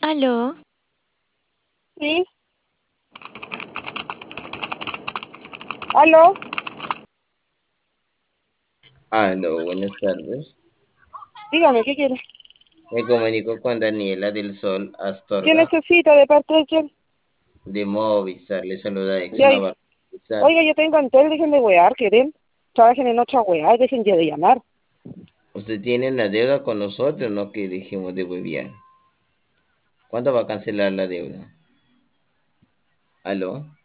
Aló, Sí, aló, Aló, buenas tardes. dígame, ¿qué quiere? Me comunico con Daniela del Sol ¿Qué Astorga necesita de parte de quién? de Movistar. Le saluda De Exxon ahí. Navarro Movistar. Oiga, yo tengo Antel, dejen de wear, ¿quieren? Trabajen en otra weá, dejen ya de llamar. ¿Usted tiene una deuda con nosotros? No que dijimos de hueviar. ¿Cuándo va a cancelar la deuda? ¿Aló?